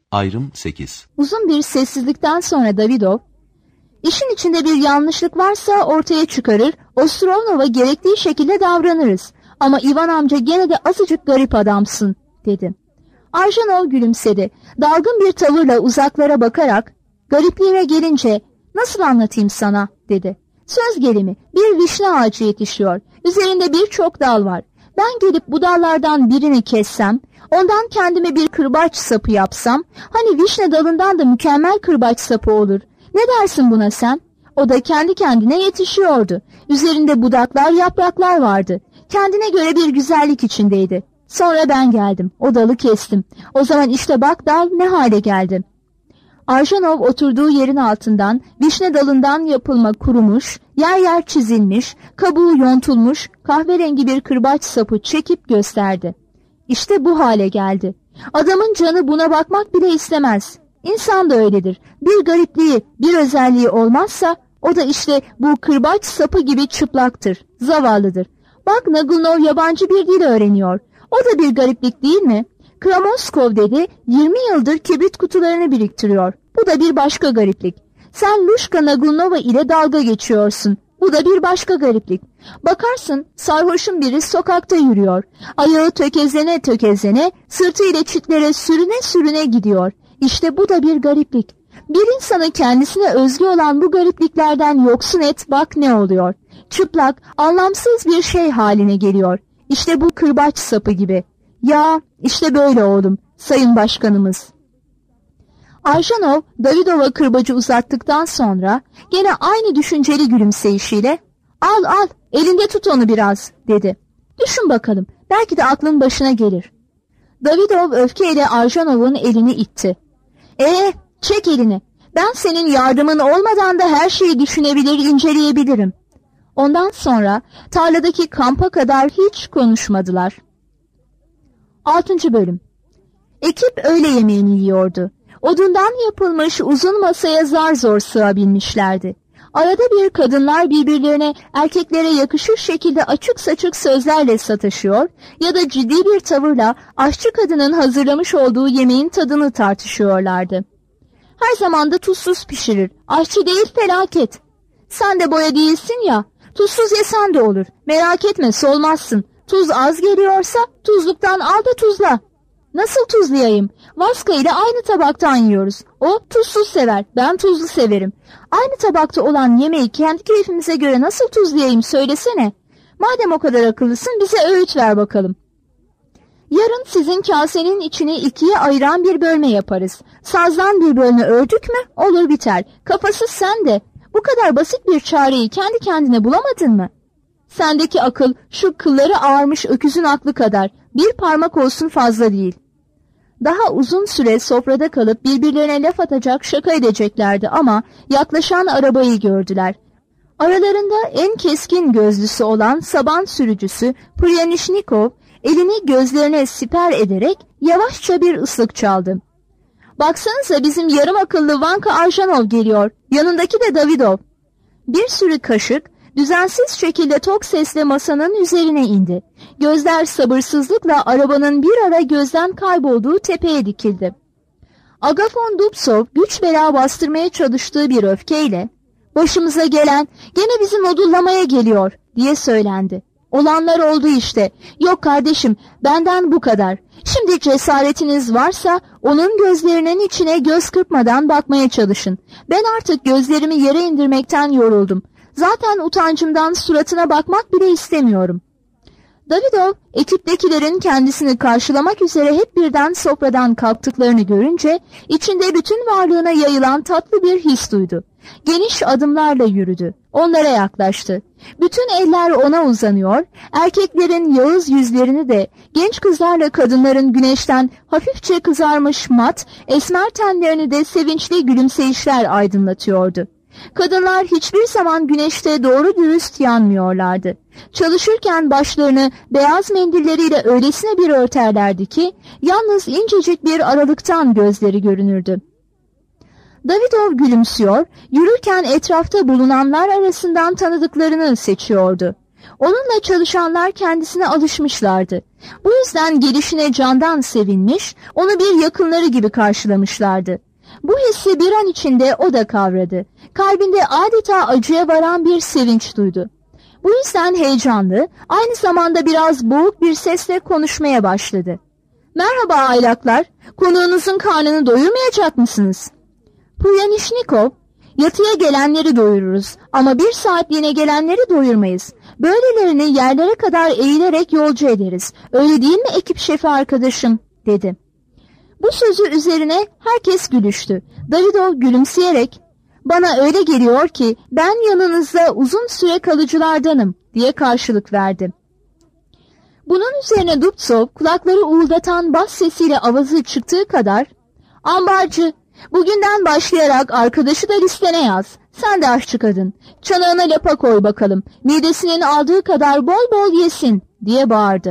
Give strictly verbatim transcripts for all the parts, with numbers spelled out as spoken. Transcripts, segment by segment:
Ayrım sekiz. Uzun bir sessizlikten sonra Davidov, "İşin içinde bir yanlışlık varsa ortaya çıkarır, Ostrovnov'a gerektiği şekilde davranırız. Ama Ivan amca gene de azıcık garip adamsın," dedi. Arjanov gülümsedi. Dalgın bir tavırla uzaklara bakarak, "Garipliğime gelince nasıl anlatayım sana?" dedi. "Söz gelimi, bir vişne ağacı yetişiyor. Üzerinde birçok dal var. Ben gelip bu dallardan birini kessem, ondan kendime bir kırbaç sapı yapsam, hani vişne dalından da mükemmel kırbaç sapı olur. Ne dersin buna sen?" O da kendi kendine yetişiyordu. Üzerinde budaklar, yapraklar vardı. Kendine göre bir güzellik içindeydi. Sonra ben geldim. O dalı kestim. O zaman işte bak dal ne hale geldi. Arjanov oturduğu yerin altından vişne dalından yapılma kurumuş, yer yer çizilmiş, kabuğu yontulmuş, kahverengi bir kırbaç sapı çekip gösterdi. İşte bu hale geldi. Adamın canı buna bakmak bile istemez. İnsan da öyledir. Bir garipliği, bir özelliği olmazsa o da işte bu kırbaç sapı gibi çıplaktır, zavallıdır. Bak Naglunov yabancı bir dil öğreniyor. O da bir gariplik değil mi? Kramoskov dedi, yirmi yıldır kibrit kutularını biriktiriyor. Bu da bir başka gariplik. Sen Luşka Naglunova ile dalga geçiyorsun. Bu da bir başka gariplik. Bakarsın sarhoşun biri sokakta yürüyor. Ayağı tökezlene tökezlene, sırtı ile çitlere sürüne sürüne gidiyor. İşte bu da bir gariplik. Bir insanı kendisine özgü olan bu garipliklerden yoksun et, bak ne oluyor. Çıplak, anlamsız bir şey haline geliyor. İşte bu kırbaç sapı gibi. Ya işte böyle oğlum, sayın başkanımız. Arjanov, Davidov'a kırbacı uzattıktan sonra gene aynı düşünceli gülümseyişiyle "Al al, elinde tut onu biraz," dedi. "Düşün bakalım, belki de aklın başına gelir." Davidov öfkeyle Arjanov'un elini itti. "Ee, çek elini. Ben senin yardımın olmadan da her şeyi düşünebilir, inceleyebilirim." Ondan sonra tarladaki kampa kadar hiç konuşmadılar. Altıncı bölüm. Ekip öğle yemeğini yiyordu. Odundan yapılmış uzun masaya zar zor sığabilmişlerdi. Arada bir kadınlar birbirlerine erkeklere yakışır şekilde açık saçık sözlerle sataşıyor ya da ciddi bir tavırla aşçı kadının hazırlamış olduğu yemeğin tadını tartışıyorlardı. "Her zaman da tuzsuz pişirir. Aşçı değil felaket. Sen de boya değilsin ya. Tuzsuz yesen de olur. Merak etme, solmazsın. Tuz az geliyorsa tuzluktan al da tuzla." "Nasıl tuzlayayım? Vaska ile aynı tabaktan yiyoruz. O tuzsuz sever, ben tuzlu severim. Aynı tabakta olan yemeği kendi keyfimize göre nasıl tuzlayayım söylesene. Madem o kadar akıllısın bize öğüt ver bakalım." "Yarın sizin kasenin içini ikiye ayıran bir bölme yaparız. Sazdan bir bölme ördük mü olur biter. Kafasız sen de. Bu kadar basit bir çareyi kendi kendine bulamadın mı? Sendeki akıl şu kılları ağarmış öküzün aklı kadar. Bir parmak olsun fazla değil." Daha uzun süre sofrada kalıp birbirlerine laf atacak, şaka edeceklerdi ama yaklaşan arabayı gördüler. Aralarında en keskin gözlüsü olan saban sürücüsü Pryanishnikov elini gözlerine siper ederek yavaşça bir ıslık çaldı. "Baksanıza bizim yarım akıllı Vanka Arjanov geliyor. Yanındaki de Davidov." Bir sürü kaşık düzensiz şekilde tok sesle masanın üzerine indi. Gözler sabırsızlıkla arabanın bir ara gözden kaybolduğu tepeye dikildi. Agafon Dubtsov güç bela bastırmaya çalıştığı bir öfkeyle "Başımıza gelen gene bizim odullamaya geliyor," diye söylendi. "Olanlar oldu işte. Yok kardeşim, benden bu kadar. Şimdi cesaretiniz varsa onun gözlerinin içine göz kırpmadan bakmaya çalışın. Ben artık gözlerimi yere indirmekten yoruldum. Zaten utancımdan suratına bakmak bile istemiyorum." Davidov, ekiptekilerin kendisini karşılamak üzere hep birden sofradan kalktıklarını görünce içinde bütün varlığına yayılan tatlı bir his duydu. Geniş adımlarla yürüdü. Onlara yaklaştı. Bütün eller ona uzanıyor, erkeklerin yağız yüzlerini de genç kızlarla kadınların güneşten hafifçe kızarmış mat, esmer tenlerini de sevinçli gülümseyişler aydınlatıyordu. Kadınlar hiçbir zaman güneşte doğru dürüst yanmıyorlardı. Çalışırken başlarını beyaz mendilleriyle öylesine bir örterlerdi ki yalnız incecik bir aralıktan gözleri görünürdü. Davidov gülümsüyor, yürürken etrafta bulunanlar arasından tanıdıklarını seçiyordu. Onunla çalışanlar kendisine alışmışlardı. Bu yüzden gelişine candan sevinmiş, onu bir yakınları gibi karşılamışlardı. Bu hissi bir an içinde o da kavradı. Kalbinde adeta acıya varan bir sevinç duydu. Bu yüzden heyecanlı, aynı zamanda biraz boğuk bir sesle konuşmaya başladı. "Merhaba aylaklar, konuğunuzun karnını doyurmayacak mısınız?" "Puryanishnikov, yatıya gelenleri doyururuz ama bir saatliğine gelenleri doyurmayız. Böylelerini yerlere kadar eğilerek yolcu ederiz. Öyle değil mi ekip şefi arkadaşım?" dedi. Bu sözü üzerine herkes gülüştü. Davidov gülümseyerek, "Bana öyle geliyor ki ben yanınızda uzun süre kalıcılardanım," diye karşılık verdi. Bunun üzerine Dubtsov kulakları uğuldatan bas sesiyle avazı çıktığı kadar, "Ambarcı, bugünden başlayarak arkadaşı da listene yaz. Sen de aşçı kadın. Çanağına lapa koy bakalım. Midesinin aldığı kadar bol bol yesin," diye bağırdı.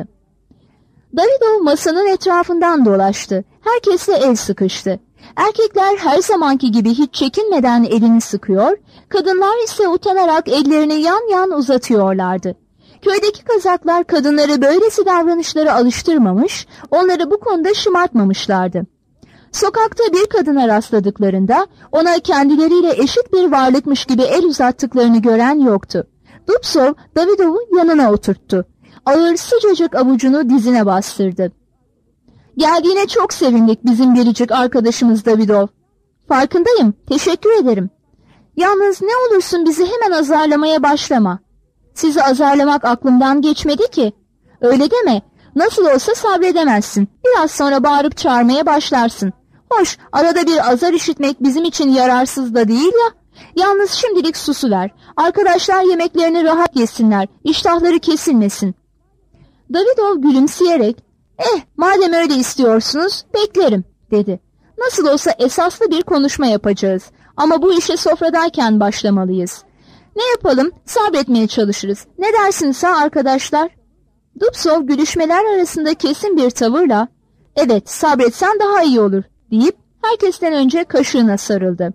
Davidov masanın etrafından dolaştı. Herkesle el sıkıştı. Erkekler her zamanki gibi hiç çekinmeden elini sıkıyor, kadınlar ise utanarak ellerini yan yan uzatıyorlardı. Köydeki kazaklar kadınları böylesi davranışlara alıştırmamış, onları bu konuda şımartmamışlardı. Sokakta bir kadına rastladıklarında ona kendileriyle eşit bir varlıkmış gibi el uzattıklarını gören yoktu. Dubtsov Davidov'u yanına oturttu. Ağır sıcacık avucunu dizine bastırdı. "Geldiğine çok sevindik bizim biricik arkadaşımız Davidov." "Farkındayım, teşekkür ederim. Yalnız ne olursun bizi hemen azarlamaya başlama." "Sizi azarlamak aklımdan geçmedi ki." "Öyle deme, nasıl olsa sabredemezsin. Biraz sonra bağırıp çağırmaya başlarsın. Hoş, arada bir azar işitmek bizim için yararsız da değil ya. Yalnız şimdilik susuver. Arkadaşlar yemeklerini rahat yesinler, iştahları kesilmesin." Davidov gülümseyerek, "Eh, madem öyle istiyorsunuz, beklerim," dedi. "Nasıl olsa esaslı bir konuşma yapacağız. Ama bu işe sofradayken başlamalıyız. Ne yapalım, sabretmeye çalışırız. Ne dersinse arkadaşlar?" Dubtsov gülüşmeler arasında kesin bir tavırla, "Evet, sabretsen daha iyi olur," deyip herkesten önce kaşığına sarıldı.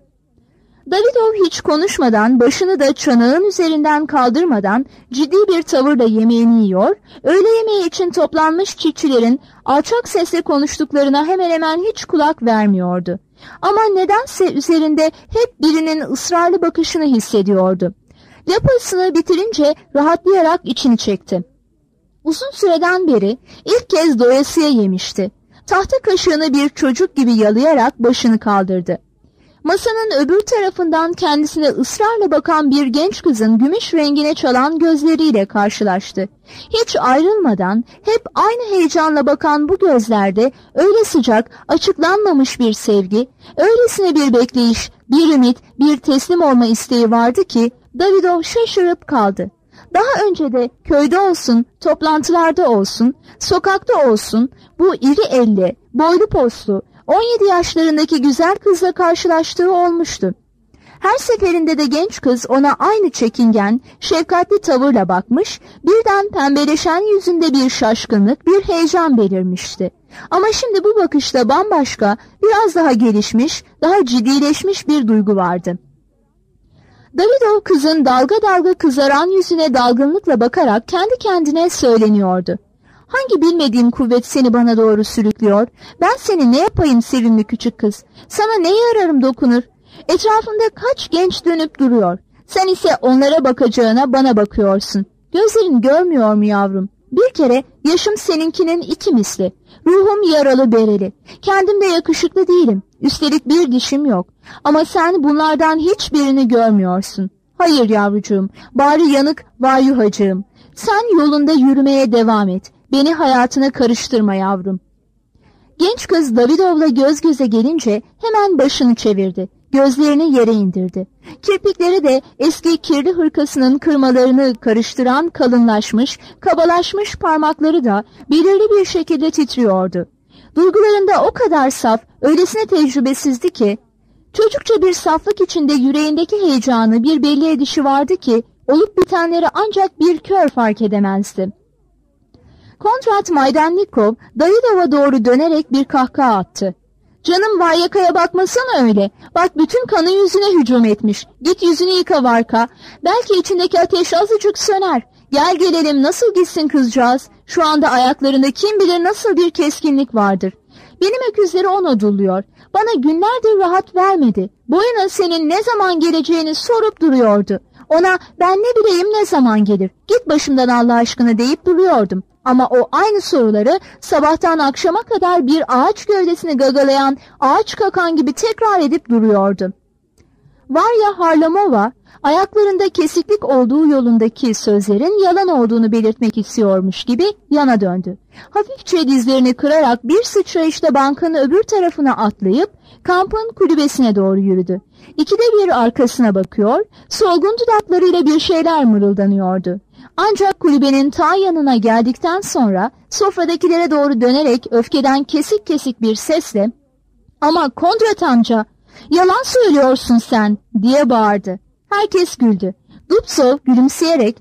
Davidov hiç konuşmadan, başını da çanağın üzerinden kaldırmadan ciddi bir tavırla yemeğini yiyor, öğle yemeği için toplanmış çiftçilerin alçak sesle konuştuklarına hemen hemen hiç kulak vermiyordu. Ama nedense üzerinde hep birinin ısrarlı bakışını hissediyordu. Lapasını bitirince rahatlayarak içini çekti. Uzun süreden beri ilk kez doyasıya yemişti. Tahta kaşığını bir çocuk gibi yalayarak başını kaldırdı. Masanın öbür tarafından kendisine ısrarla bakan bir genç kızın gümüş rengine çalan gözleriyle karşılaştı. Hiç ayrılmadan hep aynı heyecanla bakan bu gözlerde öyle sıcak, açıklanmamış bir sevgi, öylesine bir bekleyiş, bir ümit, bir teslim olma isteği vardı ki Davidov şaşırıp kaldı. Daha önce de köyde olsun, toplantılarda olsun, sokakta olsun bu iri elli, boylu poslu, on yedi yaşlarındaki güzel kızla karşılaştığı olmuştu. Her seferinde de genç kız ona aynı çekingen, şefkatli tavırla bakmış, birden pembeleşen yüzünde bir şaşkınlık, bir heyecan belirmişti. Ama şimdi bu bakışta bambaşka, biraz daha gelişmiş, daha ciddileşmiş bir duygu vardı. Davidov kızın dalga dalga kızaran yüzüne dalgınlıkla bakarak kendi kendine söyleniyordu. "Hangi bilmediğim kuvvet seni bana doğru sürüklüyor? Ben seni ne yapayım sevimli küçük kız? Sana ne yararım dokunur? Etrafında kaç genç dönüp duruyor. Sen ise onlara bakacağına bana bakıyorsun. Gözlerin görmüyor mu yavrum? Bir kere yaşım seninkinin iki misli. Ruhum yaralı bereli. Kendim de yakışıklı değilim. Üstelik bir dişim yok. Ama sen bunlardan hiçbirini görmüyorsun. Hayır yavrucuğum, bari yanık var yuhacığım. Sen yolunda yürümeye devam et. Beni hayatına karıştırma yavrum." Genç kız Davidov'la göz göze gelince hemen başını çevirdi. Gözlerini yere indirdi. Kirpikleri de eski kirli hırkasının kırmalarını karıştıran kalınlaşmış, kabalaşmış parmakları da belirli bir şekilde titriyordu. Duygularında o kadar saf, öylesine tecrübesizdi ki, çocukça bir saflık içinde yüreğindeki heyecanı bir belli edişi vardı ki, olup bitenleri ancak bir kör fark edemezdi. Kontrat Maydannikov Davidov'a doğru dönerek bir kahkaha attı. "Canım var yakaya bakmasana öyle. Bak bütün kanı yüzüne hücum etmiş. Git yüzünü yıka Varka. Belki içindeki ateş azıcık söner. Gel gelelim nasıl gitsin kızcağız? Şu anda ayaklarında kim bilir nasıl bir keskinlik vardır. Benim öküzleri ona dulluyor. Bana günlerdir rahat vermedi. Boyuna senin ne zaman geleceğini sorup duruyordu. Ona ben ne bileyim ne zaman gelir, git başımdan Allah aşkına deyip duruyordum. Ama o aynı soruları sabahtan akşama kadar bir ağaç gövdesini gagalayan, ağaç kakan gibi tekrar edip duruyordu. Varya Harlamova, ayaklarında kesiklik olduğu yolundaki sözlerin yalan olduğunu belirtmek istiyormuş gibi yana döndü. Hafifçe dizlerini kırarak bir sıçrayışta bankanın öbür tarafına atlayıp kampın kulübesine doğru yürüdü. İkide bir arkasına bakıyor, solgun dudaklarıyla bir şeyler mırıldanıyordu. Ancak kulübenin ta yanına geldikten sonra sofradakilere doğru dönerek öfkeden kesik kesik bir sesle "Ama Kondrat amca, yalan söylüyorsun sen!" diye bağırdı. Herkes güldü. Dubtsov gülümseyerek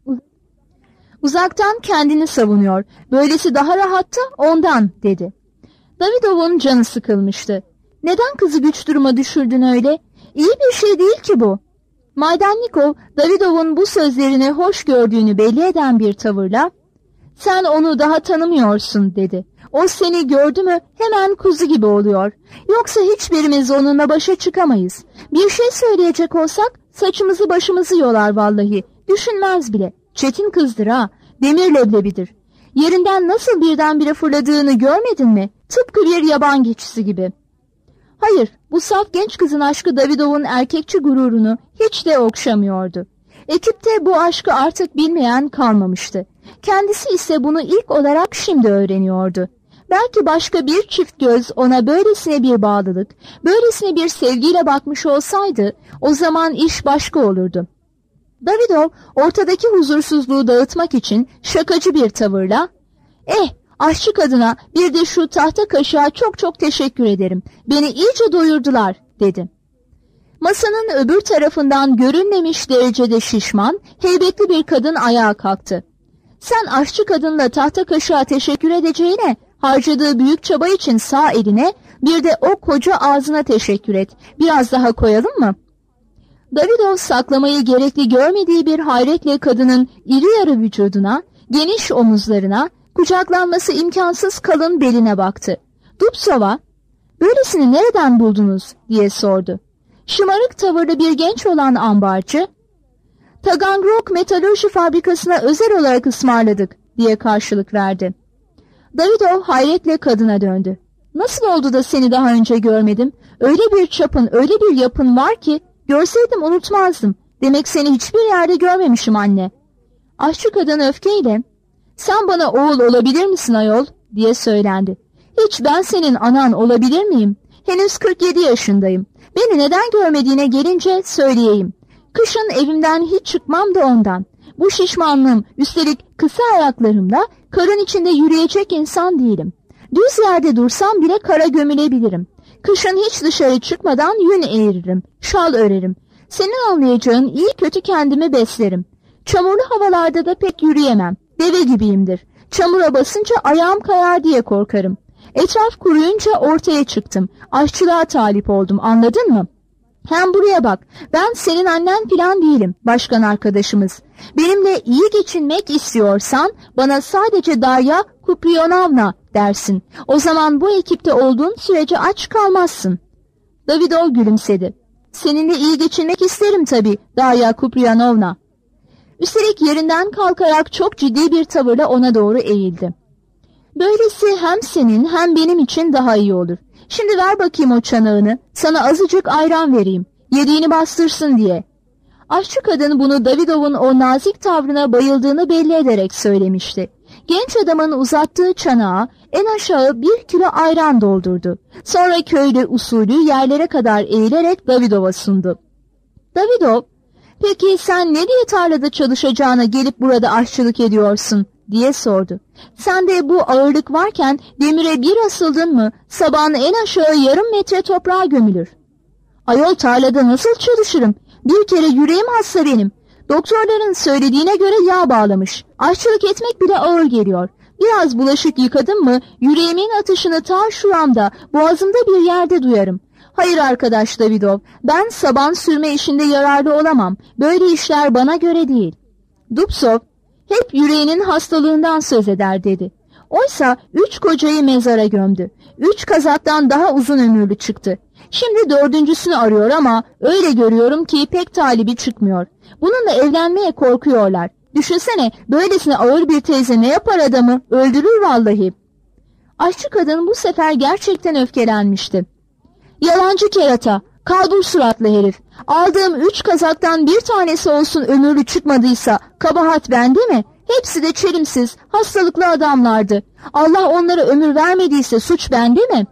"Uzaktan kendini savunuyor, böylesi daha rahattı ondan" dedi. Davidov'un canı sıkılmıştı. "Neden kızı güç duruma düşürdün öyle? İyi bir şey değil ki bu." Maydannikov, Davidov'un bu sözlerini hoş gördüğünü belli eden bir tavırla "Sen onu daha tanımıyorsun" dedi. "O seni gördü mü hemen kuzu gibi oluyor. Yoksa hiçbirimiz onunla başa çıkamayız. Bir şey söyleyecek olsak saçımızı başımızı yolar vallahi. Düşünmez bile. Çetin kızdır ha. Demir leblebidir. Yerinden nasıl birdenbire fırladığını görmedin mi? Tıpkı bir yaban geçisi gibi." Hayır, bu saf genç kızın aşkı Davidov'un erkekçi gururunu hiç de okşamıyordu. Ekipte bu aşkı artık bilmeyen kalmamıştı. Kendisi ise bunu ilk olarak şimdi öğreniyordu. Belki başka bir çift göz ona böylesine bir bağlılık, böylesine bir sevgiyle bakmış olsaydı, o zaman iş başka olurdu. Davidov ortadaki huzursuzluğu dağıtmak için şakacı bir tavırla "Eh, aşçı kadına bir de şu tahta kaşığa çok çok teşekkür ederim. Beni iyice doyurdular" dedi. Masanın öbür tarafından görünmemiş derecede şişman, heybetli bir kadın ayağa kalktı. "Sen aşçı kadınla tahta kaşığa teşekkür edeceğine, harcadığı büyük çaba için sağ eline, bir de o koca ağzına teşekkür et. Biraz daha koyalım mı?" Davidov saklamayı gerekli görmediği bir hayretle kadının iri yarı vücuduna, geniş omuzlarına, kucaklanması imkansız kalın beline baktı. Dubtsov'a "Böylesini nereden buldunuz?" diye sordu. Şımarık tavırlı bir genç olan ambarcı, "Taganrog metalurji fabrikasına özel olarak ısmarladık" diye karşılık verdi. Davidov hayretle kadına döndü. "Nasıl oldu da seni daha önce görmedim? Öyle bir çapın, öyle bir yapın var ki görseydim unutmazdım. Demek seni hiçbir yerde görmemişim anne." Aşçı kadın öfkeyle "Sen bana oğul olabilir misin ayol?" diye söylendi. "Hiç ben senin anan olabilir miyim? Henüz kırk yedi yaşındayım. Beni neden görmediğine gelince söyleyeyim. Kışın evimden hiç çıkmam da ondan. Bu şişmanlığım, üstelik kısa ayaklarımla karın içinde yürüyecek insan değilim. Düz yerde dursam bile kara gömülebilirim. Kışın hiç dışarı çıkmadan yün eğiririm, şal örerim. Senin anlayacağın iyi kötü kendimi beslerim. Çamurlu havalarda da pek yürüyemem. Deve gibiyimdir. Çamura basınca ayağım kayar diye korkarım. Etraf kuruyunca ortaya çıktım. Aşçılığa talip oldum, anladın mı? Hem buraya bak, ben senin annen filan değilim, başkan arkadaşımız. Benimle iyi geçinmek istiyorsan bana sadece Darya Kuprionovna dersin. O zaman bu ekipte olduğun sürece aç kalmazsın." Davidov gülümsedi. "Seninle iyi geçinmek isterim tabii Darya Kuprionovna." Üstelik yerinden kalkarak çok ciddi bir tavırla ona doğru eğildi. "Böylesi hem senin hem benim için daha iyi olur. Şimdi ver bakayım o çanağını, sana azıcık ayran vereyim, yediğini bastırsın diye." Aşçı kadın bunu Davidov'un o nazik tavrına bayıldığını belli ederek söylemişti. Genç adamın uzattığı çanağa en aşağı bir kilo ayran doldurdu. Sonra köylü usulü yerlere kadar eğilerek Davidov'a sundu. Davidov, "Peki sen ne diye tarlada çalışacağına gelip burada aşçılık ediyorsun?" diye sordu. "Sende bu ağırlık varken demire bir asıldın mı sabahın en aşağı yarım metre toprağa gömülür." "Ayol, tarlada nasıl çalışırım? Bir kere yüreğim hasta benim. Doktorların söylediğine göre yağ bağlamış. Aşçılık etmek bile ağır geliyor. Biraz bulaşık yıkadım mı yüreğimin atışını ta şuramda, boğazımda bir yerde duyarım. Hayır arkadaş Davidov, ben saban sürme işinde yararlı olamam. Böyle işler bana göre değil." Dubtsov, Hep yüreğinin hastalığından söz eder dedi. Oysa üç kocayı mezara gömdü. Üç kazaktan daha uzun ömürlü çıktı. Şimdi dördüncüsünü arıyor ama öyle görüyorum ki pek talibi çıkmıyor. Bununla evlenmeye korkuyorlar. Düşünsene, böylesine ağır bir teyze ne yapar adamı? Öldürür vallahi. Aşçı kadın bu sefer gerçekten öfkelenmişti. Yalancı kerata, kalbur suratlı herif. Aldığım üç kazaktan bir tanesi olsun ömürlü çıkmadıysa kabahat bende mi? Hepsi de çelimsiz, hastalıklı adamlardı. Allah onlara ömür vermediyse suç bende mi?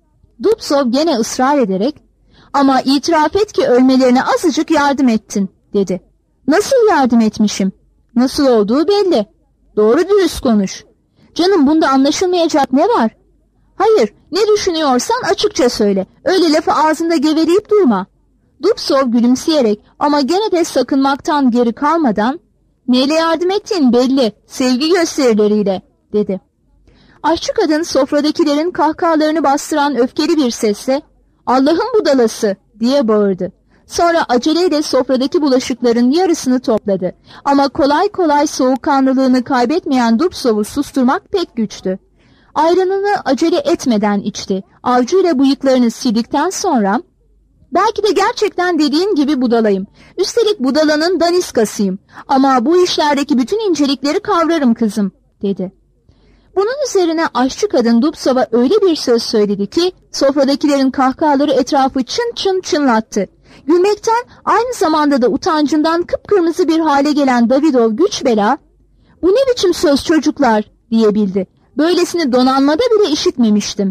Dubsov gene ısrar ederek, ama itiraf et ki ölmelerine azıcık yardım ettin, dedi. Nasıl yardım etmişim? Nasıl olduğu belli. Doğru dürüst konuş. Canım, bunda anlaşılmayacak ne var? Hayır, ne düşünüyorsan açıkça söyle. Öyle lafı ağzında geveleyip durma. Dubsov gülümseyerek ama gene de sakınmaktan geri kalmadan, neyle yardım ettiğin belli, sevgi gösterileriyle, dedi. Aşçı kadın sofradakilerin kahkahalarını bastıran öfkeli bir sesle, Allah'ın budalası, diye bağırdı. Sonra aceleyle sofradaki bulaşıkların yarısını topladı. Ama kolay kolay soğukkanlılığını kaybetmeyen Dubsov'u susturmak pek güçtü. Ayranını acele etmeden içti. Avcuyla bıyıklarını sildikten sonra, belki de gerçekten dediğin gibi budalayım. Üstelik budalanın daniskasıyım. Ama bu işlerdeki bütün incelikleri kavrarım kızım, dedi. Bunun üzerine aşçı kadın Dubsov'a öyle bir söz söyledi ki sofradakilerin kahkahaları etrafı çın çın çınlattı. Gülmekten aynı zamanda da utancından kıpkırmızı bir hale gelen Davidov güç bela, "Bu ne biçim söz çocuklar?" diyebildi. Böylesini donanmada bile işitmemiştim.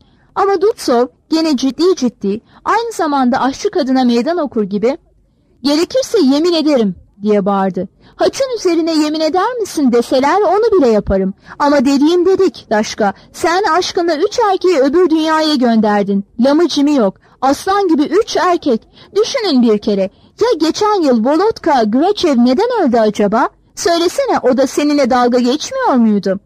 Ama Dubsov gene ciddi ciddi, aynı zamanda aşçı kadına meydan okur gibi, "Gerekirse yemin ederim," diye bağırdı. "Haçın üzerine yemin eder misin deseler onu bile yaparım. Ama dediğim dedik Daşka, sen aşkınla üç erkeği öbür dünyaya gönderdin. Lamı cimi yok. Aslan gibi üç erkek. Düşünün bir kere. Ya geçen yıl Volodka Grachev neden öldü acaba? Söylesene, o da seninle dalga geçmiyor muydu?"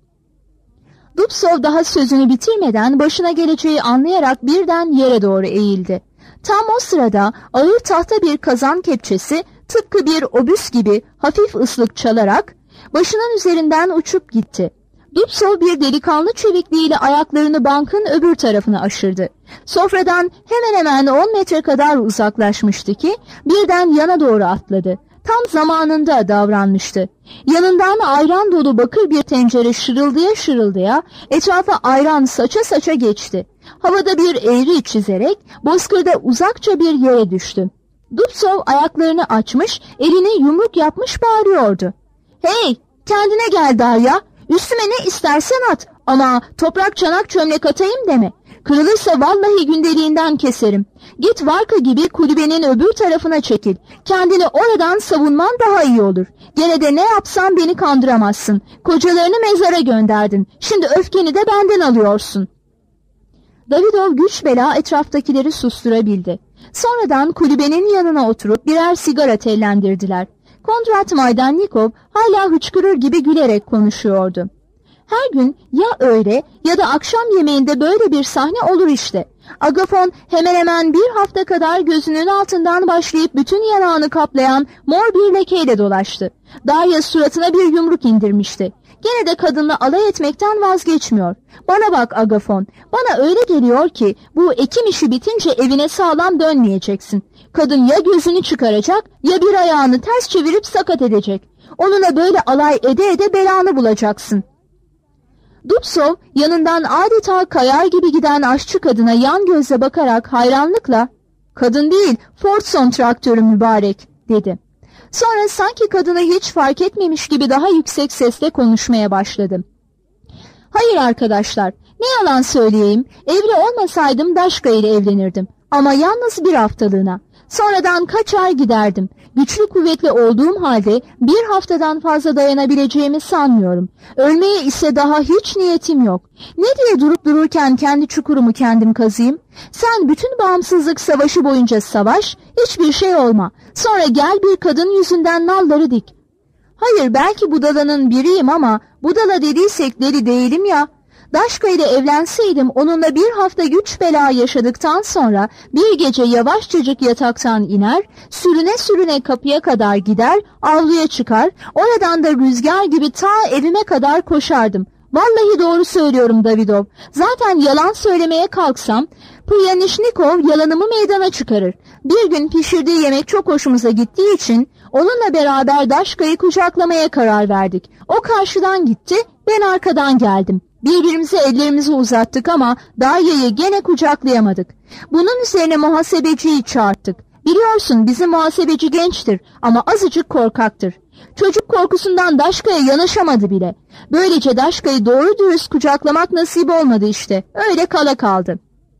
Dubsov daha sözünü bitirmeden başına geleceği anlayarak birden yere doğru eğildi. Tam o sırada ağır tahta bir kazan kepçesi tıpkı bir obüs gibi hafif ıslık çalarak başının üzerinden uçup gitti. Dubsov bir delikanlı çevikliğiyle ayaklarını bankın öbür tarafına aşırdı. Sofradan hemen hemen on metre kadar uzaklaşmıştı ki birden yana doğru atladı. Tam zamanında davranmıştı. Yanından ayran dolu bakır bir tencere şırıldıya şırıldıya etrafa ayran saça saça geçti. Havada bir eğri çizerek bozkırda uzakça bir yere düştü. Dubsov ayaklarını açmış, elini yumruk yapmış bağırıyordu. "Hey, kendine gel Darya, üstüme ne istersen at ama toprak çanak çömlek atayım deme. Kırılırsa vallahi gündeliğinden keserim. Git Varka gibi kulübenin öbür tarafına çekil. Kendini oradan savunman daha iyi olur. Gene de ne yapsan beni kandıramazsın. Kocalarını mezara gönderdin. Şimdi öfkeni de benden alıyorsun." Davidov güç bela etraftakileri susturabildi. Sonradan kulübenin yanına oturup birer sigara tellendirdiler. Kondrat Maydannikov hala hıçkırır gibi gülerek konuşuyordu. Her gün ya öğle ya da akşam yemeğinde böyle bir sahne olur işte. Agafon hemen hemen bir hafta kadar gözünün altından başlayıp bütün yanağını kaplayan mor bir lekeyle dolaştı. Darya suratına bir yumruk indirmişti. Gene de kadınla alay etmekten vazgeçmiyor. "Bana bak Agafon, bana öyle geliyor ki bu ekim işi bitince evine sağlam dönmeyeceksin. Kadın ya gözünü çıkaracak ya bir ayağını ters çevirip sakat edecek. Onunla böyle alay ede ede belanı bulacaksın." Dubsov yanından adeta kayar gibi giden aşçı kadına yan gözle bakarak hayranlıkla, "Kadın değil, Fordson traktörü mübarek," dedi. Sonra sanki kadını hiç fark etmemiş gibi daha yüksek sesle konuşmaya başladı. "Hayır arkadaşlar, ne yalan söyleyeyim, evli olmasaydım Daşka ile evlenirdim. Ama yalnız bir haftalığına. Sonradan kaçar giderdim. Güçlü kuvvetli olduğum halde bir haftadan fazla dayanabileceğimi sanmıyorum. Ölmeye ise daha hiç niyetim yok. Ne diye durup dururken kendi çukurumu kendim kazıyım? Sen bütün bağımsızlık savaşı boyunca savaş, hiçbir şey olma. Sonra gel bir kadın yüzünden nalları dik. Hayır, belki budalanın biriyim ama budala dediysek deli değilim ya. Daşka ile evlenseydim onunla bir hafta güç bela yaşadıktan sonra bir gece yavaşçacık yataktan iner, sürüne sürüne kapıya kadar gider, avluya çıkar, oradan da rüzgar gibi ta evime kadar koşardım. Vallahi doğru söylüyorum Davidov. Zaten yalan söylemeye kalksam Pryanishnikov yalanımı meydana çıkarır. Bir gün pişirdiği yemek çok hoşumuza gittiği için onunla beraber Daşka'yı kucaklamaya karar verdik. O karşıdan gitti, ben arkadan geldim. Birbirimize ellerimizi uzattık ama Darya'yı gene kucaklayamadık. Bunun üzerine muhasebeciyi çağırttık. Biliyorsun bizim muhasebeci gençtir ama azıcık korkaktır. Çocuk korkusundan Daşka'ya yanaşamadı bile. Böylece Daşka'yı doğru dürüst kucaklamak nasip olmadı işte. Öyle kala kaldı.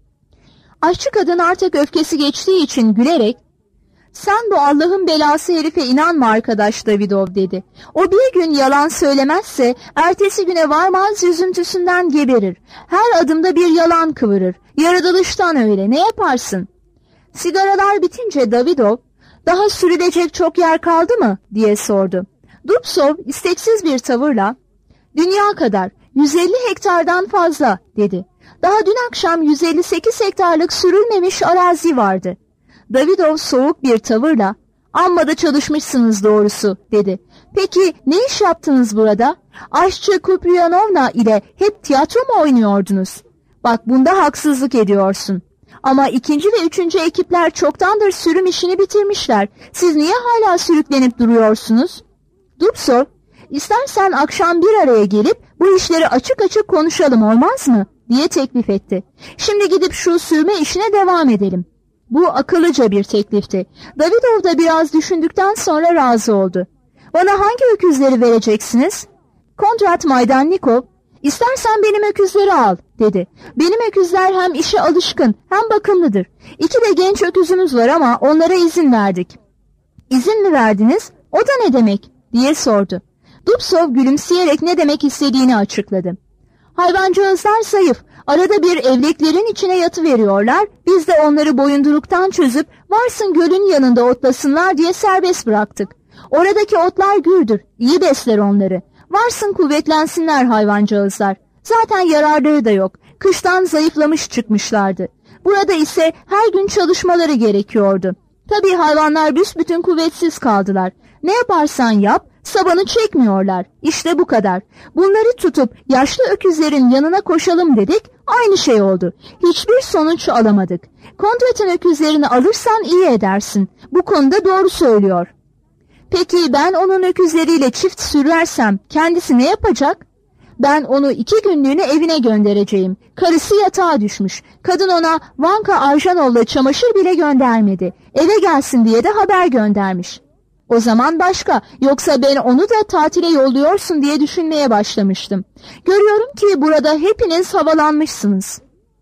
Aşçı kadın artık öfkesi geçtiği için gülerek, "Sen bu Allah'ın belası herife inanma arkadaş Davidov," dedi. "O bir gün yalan söylemezse ertesi güne varmaz üzüntüsünden geberir. Her adımda bir yalan kıvırır. Yaratılıştan öyle. Ne yaparsın?" Sigaralar bitince Davidov, "Daha sürülecek çok yer kaldı mı?" diye sordu. Dubsov isteksiz bir tavırla, "Dünya kadar, yüz elli hektardan fazla," dedi. "Daha dün akşam yüz elli sekiz hektarlık sürülmemiş arazi vardı." Davidov soğuk bir tavırla, "Amma da çalışmışsınız doğrusu," dedi. "Peki ne iş yaptınız burada? Aşçı Kupriyanovna ile hep tiyatro mu oynuyordunuz? Bak bunda haksızlık ediyorsun. Ama ikinci ve üçüncü ekipler çoktandır sürüm işini bitirmişler. Siz niye hala sürüklenip duruyorsunuz?" Dubsov, "İstersen akşam bir araya gelip bu işleri açık açık konuşalım, olmaz mı?" diye teklif etti. "Şimdi gidip şu sürme işine devam edelim." Bu akıllıca bir teklifti. Davidov da biraz düşündükten sonra razı oldu. "Bana hangi öküzleri vereceksiniz?" Kondrat Maydannikov, "İstersen benim öküzleri al," dedi. "Benim öküzler hem işe alışkın hem bakımlıdır. İki de genç öküzümüz var ama onlara izin verdik." "İzin mi verdiniz? O da ne demek?" diye sordu. Dubsov gülümseyerek ne demek istediğini açıkladı. "Hayvancağızlar zayıf. Arada bir evleklerin içine yatıveriyorlar. Biz de onları boyunduruktan çözüp varsın gölün yanında otlasınlar diye serbest bıraktık. Oradaki otlar gürdür. İyi besler onları. Varsın kuvvetlensinler hayvancağızlar. Zaten yararları da yok. Kıştan zayıflamış çıkmışlardı. Burada ise her gün çalışmaları gerekiyordu. Tabii hayvanlar büsbütün kuvvetsiz kaldılar. Ne yaparsan yap, sabanı çekmiyorlar. İşte bu kadar. Bunları tutup yaşlı öküzlerin yanına koşalım dedik, aynı şey oldu. Hiçbir sonuç alamadık. Kondrat'ın öküzlerini alırsan iyi edersin. Bu konuda doğru söylüyor." "Peki ben onun öküzleriyle çift sürersem kendisi ne yapacak?" "Ben onu iki günlüğüne evine göndereceğim. Karısı yatağa düşmüş. Kadın ona Vanka Arjanov'la çamaşır bile göndermedi. Eve gelsin diye de haber göndermiş." "O zaman başka. Yoksa ben onu da tatile yolluyorsun diye düşünmeye başlamıştım. Görüyorum ki burada hepiniz havalanmışsınız."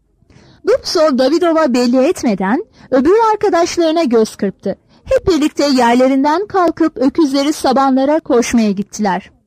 Dubsov Davidov'a belli etmeden öbür arkadaşlarına göz kırptı. Hep birlikte yerlerinden kalkıp öküzleri sabanlara koşmaya gittiler.